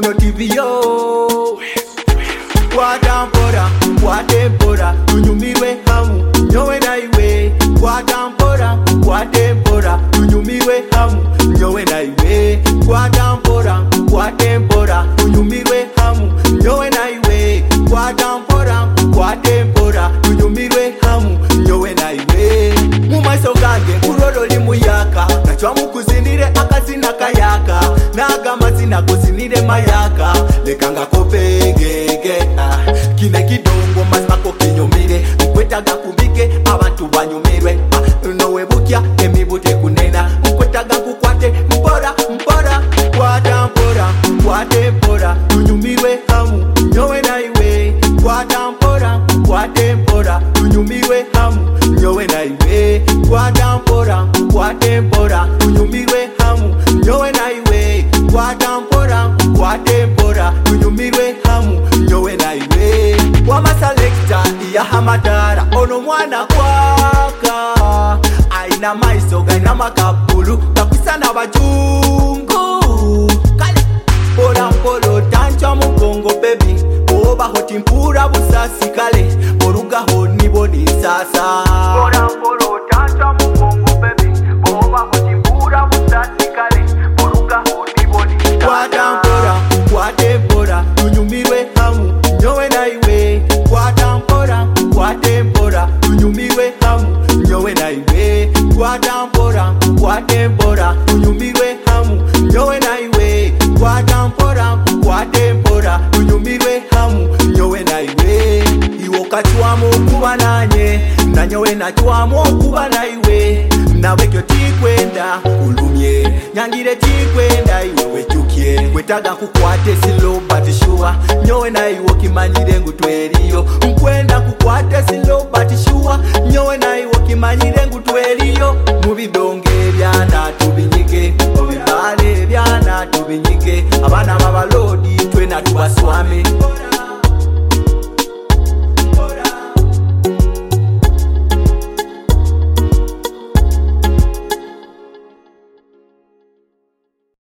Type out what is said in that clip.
ono TV yo. Kwatampora, kwatempora, tunyumirwe hamu, nyowe na iwe. Kwatampora, kwatempora, tunyumirwe hamu, nyowe na iwe. Kwatampora, kwatempora, tunyumirwe hamu, nyowe na iwe. Kwatampora, kwatempora, tunyumirwe hamu, nyowe na iwe. Mumaiso gange kuroro limuyaka, nachwa mukuzinire akazina kayaka, naga mazina kuzinire mayaka, lekanga kopengege. Kine kidongo mazimako kinyumire, mkwetaga kubike abantu banyumirwe. Nowe bukya emibute kunena, mkwetaga kukwate mpora mpora. Kwatampora, kwatempora, tunyumirwe hamu, nyowe na iwe. Kwatampora, kwatempora, tunyumirwe hamu, nyowe na iwe. Kwatampora, kwatempora, tunyumirwe hamu, nyowe na iwe. Kwatampora, kwatempora, tunyumirwe hamu, nyowe na iwe. Wamaselekta iya hamatara, ono mwana kwaka, aina maiso gaina makabulu, kakwisana bajungu. Kale pora mpolo tancha mugongo baby, oba hoti mpura busasi kale, oruga honi boni sasa. Pora mpolo tancha mugongo baby, oba hoti mpura busasi kale, oruga honi boni sasa. Kwatampora, kwatempora, tunyumirwe hamu, nyowe na iwe. Kwatampora, kwatempora, tunyumirwe hamu, nyowe na iwe. Kwatampora, kwatempora, tunyumirwe hamu, nyowe na iwe. Kwatampora, kwatempora, tunyumirwe hamu, nyowe na iwe. Iwo kachwamu kuba nanye, na nyowe nachwamu kuba na iwe. Nawe kyo tikwenda ulumye, nyangire tikwenda iwe wechukye. Kwetaga kukwate silo but sure, nyowe na iwo kimanyire ngutweriyo. Nkwenda kukwate silo but sure, nyowe na iwo kimanyire ngutweriyo. Mubidonge byana tubinyike, obibale byana tubinyike. Abana babalodi twena tubaswame.